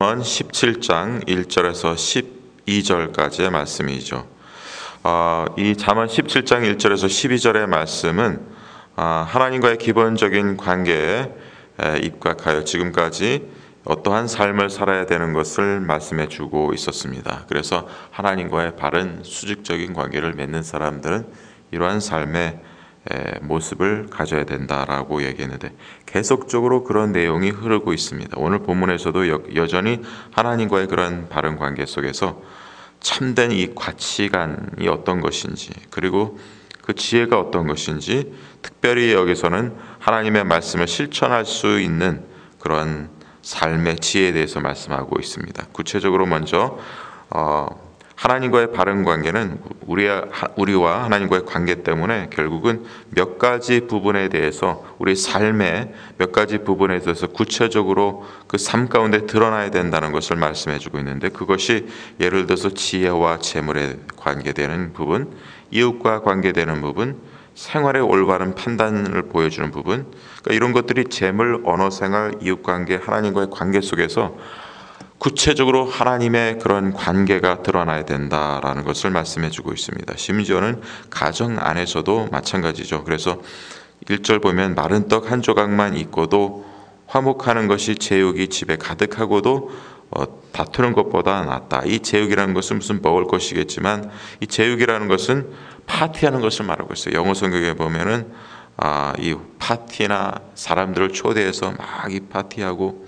잠언 17장 1절에서 12절까지의 말씀이죠. 이 잠언 17장 1절에서 12절의 말씀은 하나님과의 기본적인 관계에 입각하여 지금까지 어떠한 삶을 살아야 되는 것을 말씀해 주고 있었습니다. 그래서 하나님과의 바른 수직적인 관계를 맺는 사람들은 이러한 삶의 모습을 가져야 된다라고 얘기했는데 계속적으로 그런 내용이 흐르고 있습니다. 오늘 본문에서도 여전히 하나님과의 그런 바른 관계 속에서 참된 이 가치관이 어떤 것인지, 그리고 그 지혜가 어떤 것인지, 특별히 여기서는 하나님의 말씀을 실천할 수 있는 그런 삶의 지혜에 대해서 말씀하고 있습니다. 구체적으로 먼저 하나님과의 바른 관계는 우리와 하나님과의 관계 때문에 결국은 몇 가지 부분에 대해서, 우리 삶의 몇 가지 부분에 있어서 구체적으로 그 삶 가운데 드러나야 된다는 것을 말씀해 주고 있는데, 그것이 예를 들어서 지혜와 재물에 관계되는 부분, 이웃과 관계되는 부분, 생활의 올바른 판단을 보여주는 부분, 그러니까 이런 것들이 재물, 언어생활, 이웃관계, 하나님과의 관계 속에서 구체적으로 하나님의 그런 관계가 드러나야 된다라는 것을 말씀해 주고 있습니다. 심지어는 가정 안에서도 마찬가지죠. 그래서 1절 보면 마른 떡 한 조각만 있고도 화목하는 것이 제육이 집에 가득하고도 다투는 것보다 낫다. 이 제육이라는 것은 무슨 먹을 것이겠지만, 이 제육이라는 것은 파티하는 것을 말하고 있어요. 영어 성경에 보면은 이 파티나 사람들을 초대해서 막 이 파티하고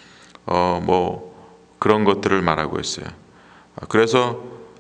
그런 것들을 말하고 있어요. 그래서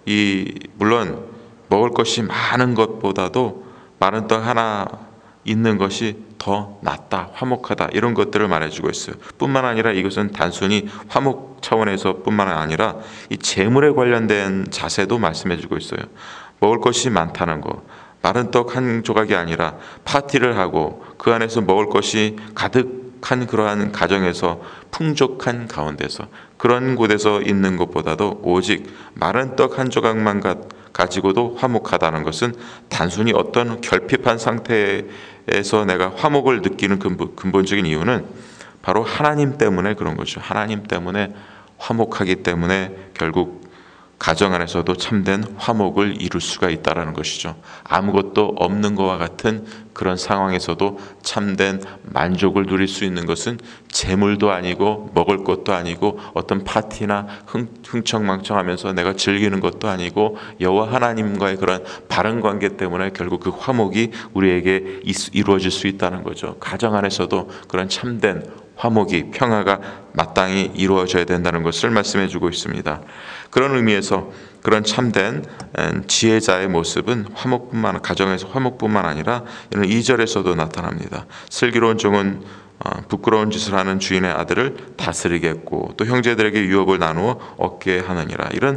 물론 먹을 것이 많은 것보다도 마른 떡 하나 있는 것이 더 낫다, 화목하다, 이런 것들을 말해주고 있어요. 뿐만 아니라 이것은 단순히 화목 차원에서 뿐만 아니라 이 재물에 관련된 자세도 말씀해주고 있어요. 먹을 것이 많다는 거, 마른 떡 한 조각이 아니라 파티를 하고 그 안에서 먹을 것이 가득한 그러한 가정에서, 풍족한 가운데서, 그런 곳에서 있는 것보다도 오직 마른 떡 한 조각만 가지고도 화목하다는 것은 단순히 어떤 결핍한 상태에서 내가 화목을 느끼는 근본적인 이유는 바로 하나님 때문에 그런 거죠. 하나님 때문에 화목하기 때문에 결국 가정 안에서도 참된 화목을 이룰 수가 있다는 것이죠. 아무것도 없는 것과 같은 그런 상황에서도 참된 만족을 누릴 수 있는 것은 재물도 아니고 먹을 것도 아니고 어떤 파티나 흥청망청하면서 내가 즐기는 것도 아니고 여호와 하나님과의 그런 바른 관계 때문에 결국 그 화목이 우리에게 이루어질 수 있다는 거죠. 가정 안에서도 그런 참된 화목이, 평화가 마땅히 이루어져야 된다는 것을 말씀해 주고 있습니다. 그런 의미에서 그런 참된 지혜자의 모습은 가정에서 화목뿐만 아니라 이런 2절에서도 나타납니다. 슬기로운 종은 부끄러운 짓을 하는 주인의 아들을 다스리겠고 또 형제들에게 유업을 나누어 얻게 하느니라. 이런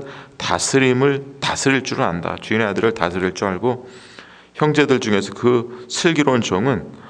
다스릴 줄은 안다. 주인의 아들을 다스릴 줄 알고, 형제들 중에서 그 슬기로운 종은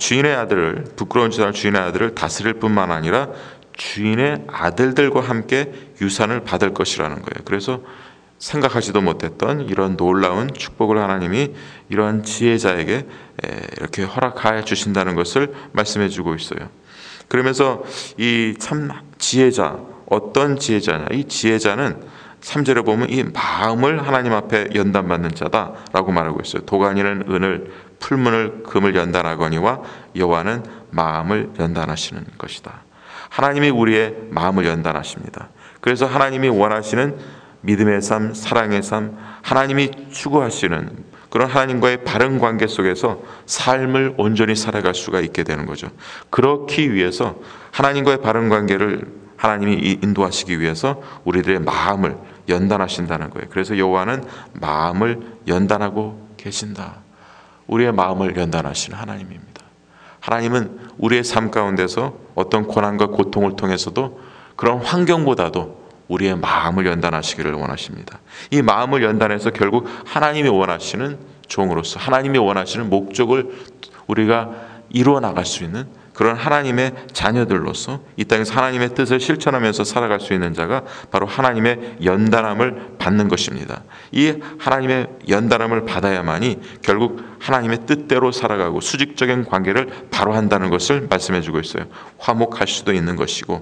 부끄러운 짓을 하는 주인의 아들을 다스릴 뿐만 아니라 주인의 아들들과 함께 유산을 받을 것이라는 거예요. 그래서 생각하지도 못했던 이런 놀라운 축복을 하나님이 이러한 지혜자에게 이렇게 허락하여 주신다는 것을 말씀해 주고 있어요. 그러면서 이 참 지혜자, 어떤 지혜자냐? 이 지혜자는 3절에 보면 이 마음을 하나님 앞에 연단받는 자다라고 말하고 있어요. 도가니는 은을, 풀문을 금을 연단하거니와 여호와는 마음을 연단하시는 것이다. 하나님이 우리의 마음을 연단하십니다. 그래서 하나님이 원하시는 믿음의 삶, 사랑의 삶, 하나님이 추구하시는 그런 하나님과의 바른 관계 속에서 삶을 온전히 살아갈 수가 있게 되는 거죠. 그렇기 위해서 하나님과의 바른 관계를 하나님이 인도하시기 위해서 우리들의 마음을 연단하신다는 거예요. 그래서 여호와는 마음을 연단하고 계신다. 우리의 마음을 연단하시는 하나님입니다. 하나님은 우리의 삶 가운데서 어떤 고난과 고통을 통해서도 그런 환경보다도 우리의 마음을 연단하시기를 원하십니다. 이 마음을 연단해서 결국 하나님이 원하시는 종으로서, 하나님이 원하시는 목적을 우리가 이루어 나갈 수 있는 그런 하나님의 자녀들로서 이 땅에서 하나님의 뜻을 실천하면서 살아갈 수 있는 자가 바로 하나님의 연단함을 받는 것입니다. 이 하나님의 연단함을 받아야만이 결국 하나님의 뜻대로 살아가고 수직적인 관계를 바로 한다는 것을 말씀해 주고 있어요. 화목할 수도 있는 것이고,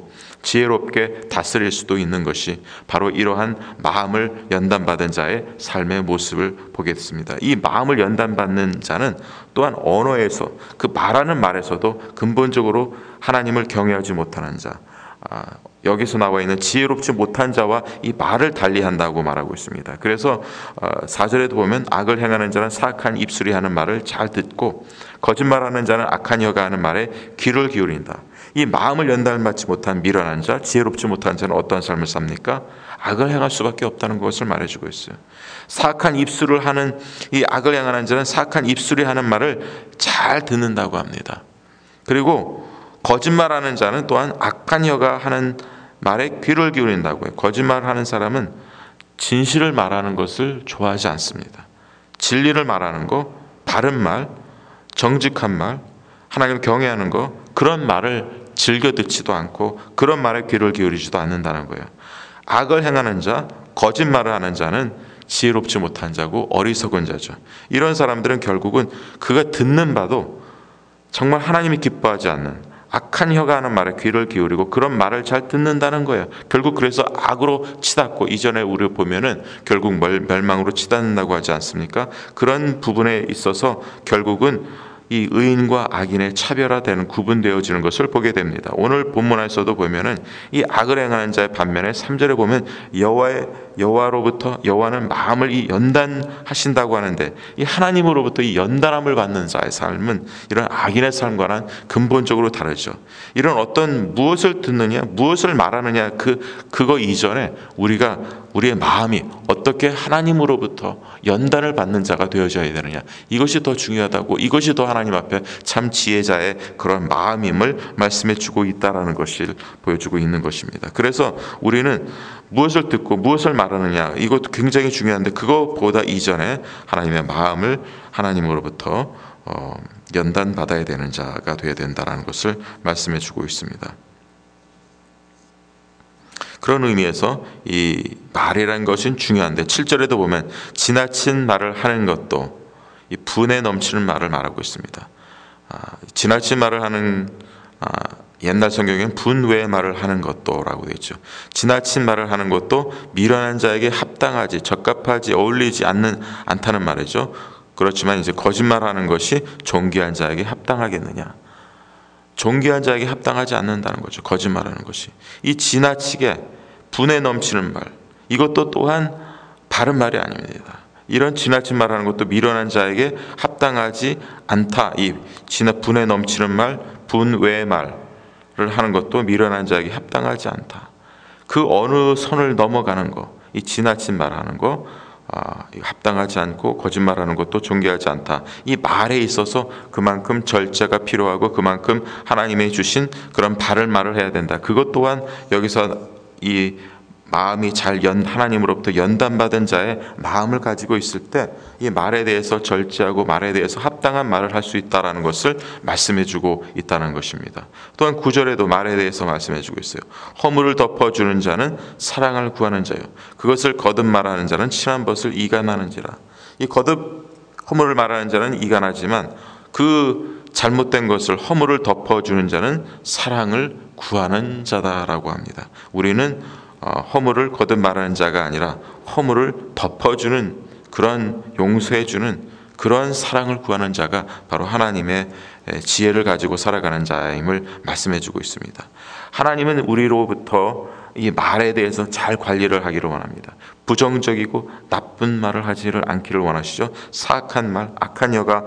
지혜롭게 다스릴 수도 있는 것이 바로 이러한 마음을 연단받은 자의 삶의 모습을 보게 됐습니다. 이 마음을 연단받는 자는 또한 언어에서, 그 말하는 말에서도 근본적으로 하나님을 경외하지 못하는 자, 여기서 나와 있는 지혜롭지 못한 자와 이 말을 달리한다고 말하고 있습니다. 그래서 4절에도 보면 악을 행하는 자는 사악한 입술이 하는 말을 잘 듣고 거짓말하는 자는 악한 혀가 하는 말에 귀를 기울인다. 이 마음을 연단받지 못한 미련한 자, 지혜롭지 못한 자는 어떤 삶을 삽니까? 악을 행할 수밖에 없다는 것을 말해주고 있어요. 사악한 입술을 하는, 이 악을 행하는 자는 사악한 입술이 하는 말을 잘 듣는다고 합니다. 그리고 거짓말하는 자는 또한 악한 혀가 하는 말에 귀를 기울인다고요. 거짓말하는 사람은 진실을 말하는 것을 좋아하지 않습니다. 진리를 말하는 거, 바른 말, 정직한 말, 하나님을 경외하는 거, 그런 말을 즐겨 듣지도 않고 그런 말에 귀를 기울이지도 않는다는 거예요. 악을 행하는 자, 거짓말을 하는 자는 지혜롭지 못한 자고 어리석은 자죠. 이런 사람들은 결국은 그가 듣는 바도 정말 하나님이 기뻐하지 않는 악한 혀가 하는 말에 귀를 기울이고 그런 말을 잘 듣는다는 거예요. 결국 그래서 악으로 치닫고, 이전에 우리 보면은 결국 멸망으로 치닫는다고 하지 않습니까? 그런 부분에 있어서 결국은 이 의인과 악인의 차별화되는, 구분되어지는 것을 보게 됩니다. 오늘 본문에서도 보면은 이 악을 행하는 자의 반면에 3절에 보면 여호와로부터, 여호와는 마음을 이 연단하신다고 하는데, 이 하나님으로부터 이 연단함을 받는 자의 삶은 이런 악인의 삶과는 근본적으로 다르죠. 이런 어떤 무엇을 듣느냐, 무엇을 말하느냐, 그거 이전에 우리의 마음이 어떻게 하나님으로부터 연단을 받는 자가 되어져야 되느냐, 이것이 더 중요하다고, 이것이 더 하나님 앞에 참 지혜자의 그런 마음임을 말씀해 주고 있다라는 것을 보여주고 있는 것입니다. 그래서 우리는 무엇을 듣고 무엇을 말하느냐, 이것도 굉장히 중요한데 그것보다 이전에 하나님의 마음을 하나님으로부터 연단받아야 되는 자가 되어야 된다는 것을 말씀해 주고 있습니다. 그런 의미에서 이 말이라는 것은 중요한데 7절에도 보면 지나친 말을 하는 것도, 이 분에 넘치는 말을 말하고 있습니다. 지나친 말을 하는, 옛날 성경에는 분외의 말을 하는 것도라고 되어 있죠. 지나친 말을 하는 것도 미련한 자에게 합당하지, 적합하지, 어울리지 않다는 말이죠. 그렇지만 이제 거짓말하는 것이 존귀한 자에게 합당하겠느냐? 존귀한 자에게 합당하지 않는다는 거죠. 거짓말하는 것이. 이 지나치게 분에 넘치는 말, 이것도 또한 바른 말이 아닙니다. 이런 지나친 말하는 것도 미련한 자에게 합당하지 않다. 이 분에 넘치는 말, 분외의 말을 하는 것도 미련한 자에게 합당하지 않다. 그 어느 선을 넘어가는 거, 이 지나친 말하는 거, 합당하지 않고 거짓말하는 것도 존귀하지 않다. 이 말에 있어서 그만큼 절제가 필요하고 그만큼 하나님이 주신 그런 바른 말을 해야 된다. 그것 또한 여기서 이 마음이 하나님으로부터 연단받은 자의 마음을 가지고 있을 때 이 말에 대해서 절제하고 말에 대해서 합당한 말을 할 수 있다는 것을 말씀해주고 있다는 것입니다. 또한 9절에도 말에 대해서 말씀해주고 있어요. 허물을 덮어주는 자는 사랑을 구하는 자요, 그것을 거듭 말하는 자는 친한 것을 이간하는지라. 이 허물을 말하는 자는 이간하지만 그 잘못된 것을, 허물을 덮어주는 자는 사랑을 구하는 자다라고 합니다. 우리는 허물을 거듭 말하는 자가 아니라 허물을 덮어주는, 그런 용서해주는 그런 사랑을 구하는 자가 바로 하나님의 지혜를 가지고 살아가는 자임을 말씀해주고 있습니다. 하나님은 우리로부터 이 말에 대해서 잘 관리를 하기를 원합니다. 부정적이고 나쁜 말을 하지를 않기를 원하시죠. 사악한 말, 악한 혀가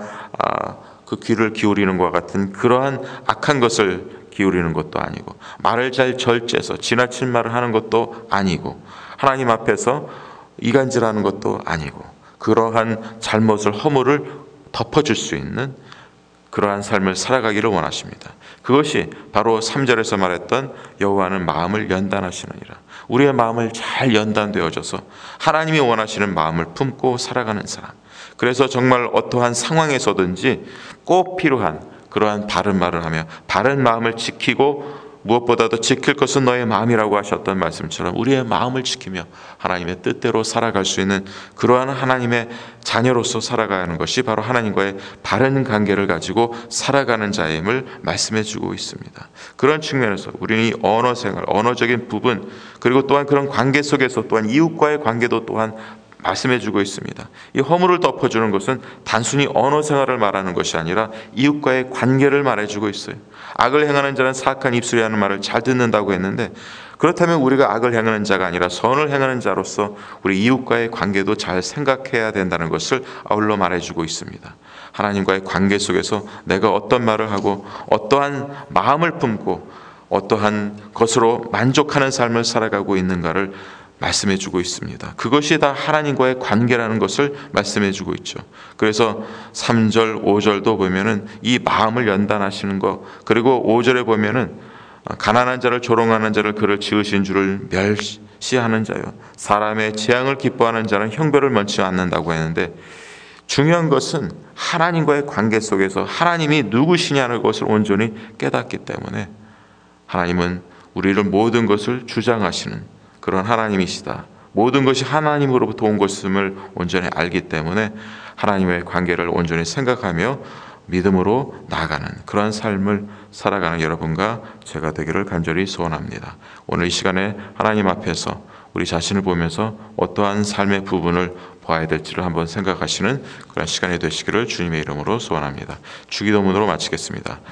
그 귀를 기울이는 것과 같은 그러한 악한 것을 기울이는 것도 아니고, 말을 잘 절제해서 지나친 말을 하는 것도 아니고, 하나님 앞에서 이간질하는 것도 아니고, 그러한 잘못을, 허물을 덮어줄 수 있는 그러한 삶을 살아가기를 원하십니다. 그것이 바로 3절에서 말했던 여호와는 마음을 연단하시느니라. 우리의 마음을 잘 연단되어져서 하나님이 원하시는 마음을 품고 살아가는 사람, 그래서 정말 어떠한 상황에서든지 꼭 필요한 그러한 바른 말을 하며 바른 마음을 지키고 무엇보다도 지킬 것은 너의 마음이라고 하셨던 말씀처럼 우리의 마음을 지키며 하나님의 뜻대로 살아갈 수 있는 그러한 하나님의 자녀로서 살아가는 것이 바로 하나님과의 바른 관계를 가지고 살아가는 자임을 말씀해 주고 있습니다. 그런 측면에서 우리는 이 언어 생활, 언어적인 부분, 그리고 또한 그런 관계 속에서 또한 이웃과의 관계도 또한 말씀해 주고 있습니다. 이 허물을 덮어주는 것은 단순히 언어 생활을 말하는 것이 아니라 이웃과의 관계를 말해주고 있어요. 악을 행하는 자는 사악한 입술이 하는 말을 잘 듣는다고 했는데, 그렇다면 우리가 악을 행하는 자가 아니라 선을 행하는 자로서 우리 이웃과의 관계도 잘 생각해야 된다는 것을 아울러 말해주고 있습니다. 하나님과의 관계 속에서 내가 어떤 말을 하고 어떠한 마음을 품고 어떠한 것으로 만족하는 삶을 살아가고 있는가를 말씀해 주고 있습니다. 그것이 다 하나님과의 관계라는 것을 말씀해 주고 있죠. 그래서 3절, 5절도 보면은 이 마음을 연단하시는 것, 그리고 5절에 보면은 가난한 자를 조롱하는 자를 그를 지으신 줄을 멸시하는 자요, 사람의 재앙을 기뻐하는 자는 형벌을 면치 않는다고 했는데, 중요한 것은 하나님과의 관계 속에서 하나님이 누구시냐는 것을 온전히 깨닫기 때문에, 하나님은 우리를 모든 것을 주장하시는 그런 하나님이시다, 모든 것이 하나님으로부터 온 것임을 온전히 알기 때문에 하나님의 관계를 온전히 생각하며 믿음으로 나아가는 그러한 삶을 살아가는 여러분과 제가 되기를 간절히 소원합니다. 오늘 이 시간에 하나님 앞에서 우리 자신을 보면서 어떠한 삶의 부분을 봐야 될지를 한번 생각하시는 그런 시간이 되시기를 주님의 이름으로 소원합니다. 주기도문으로 마치겠습니다.